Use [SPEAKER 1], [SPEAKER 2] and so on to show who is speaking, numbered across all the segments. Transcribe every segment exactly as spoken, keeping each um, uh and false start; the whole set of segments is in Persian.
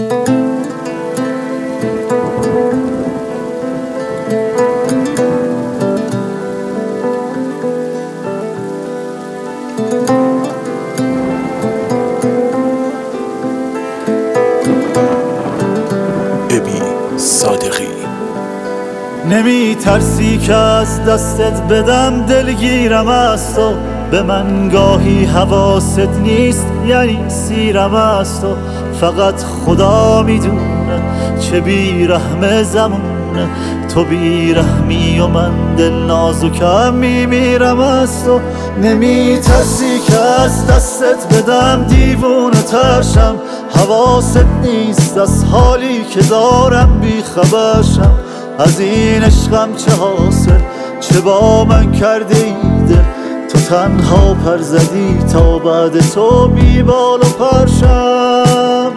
[SPEAKER 1] نمی ترسی که از دستت بدم دلگیرم از تو، به من گاهی حواست نیست یعنی سیرم از تو. فقط خدا میدونه چه بیرحم زمونه، تو بیرحمی و من دل نازکم میمیرم از تو. نمی ترسی که از دستت بدم دیوونه ترشم، حواست نیست از حالی که دارم بیخبرشم. از این عشقم چه حاصل چه با من کرده ایده، تو تنها پر زدی تا بعد تو بی بال و پرشم.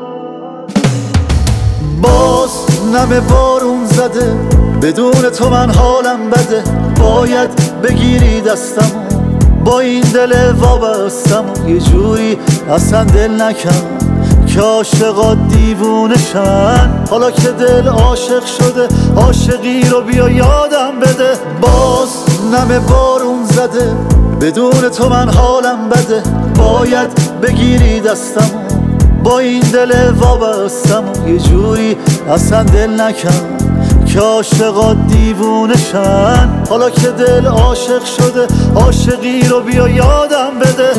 [SPEAKER 1] باز نم بارون زده، بدون تو من حالم بده. باید بگیری دستمو با این دل وابستمو، یه جوری اصلا دل نکن که عاشقات دیوونشن. حالا که دل عاشق شده عاشقی رو بیا یادم بده. باز نم بارون زده، بدون تو من حالم بده. باید بگیری دستمو با این دل وابستمو، یه جوری اصلا دل نکن که عاشقات دیوونشن. حالا که دل عاشق شده عاشقی رو بیا یادم بده.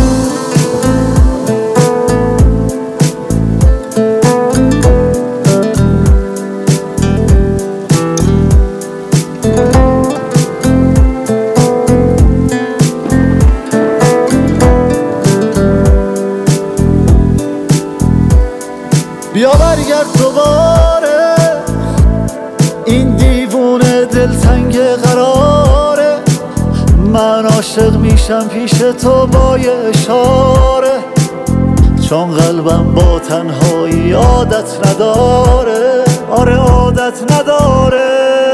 [SPEAKER 1] بیا برگرد دوباره، این دیوونه دلتنگ قراره. من عاشق میشم پیش تو با یه اشاره، چون قلبم با تنهایی عادت نداره. آره عادت نداره.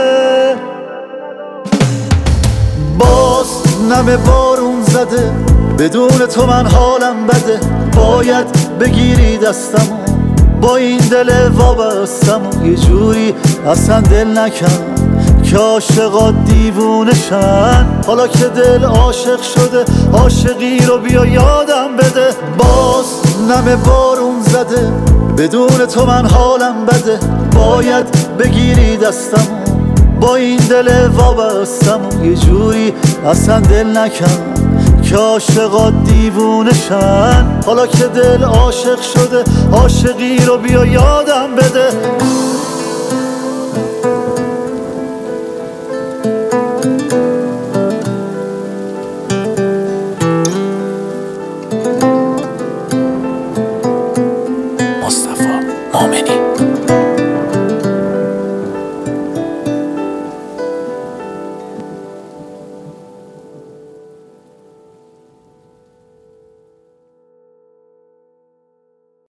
[SPEAKER 1] باز نم بارون زده، بدون تو من حالم بده. باید بگیری دستمو با این دل وابستمو، یه جوری اصلا دل نکن که عاشقات دیوونشن. حالا که دل عاشق شده عاشقی رو بیا یادم بده. باز نم بارون زده، بدون تو من حالم بده. باید بگیری دستمو با این دل وابستمو، یه جوری اصلا دل نکن که عاشقات دیوونشن. حالا که دل عاشق شده عاشقی رو بیا یادم بده.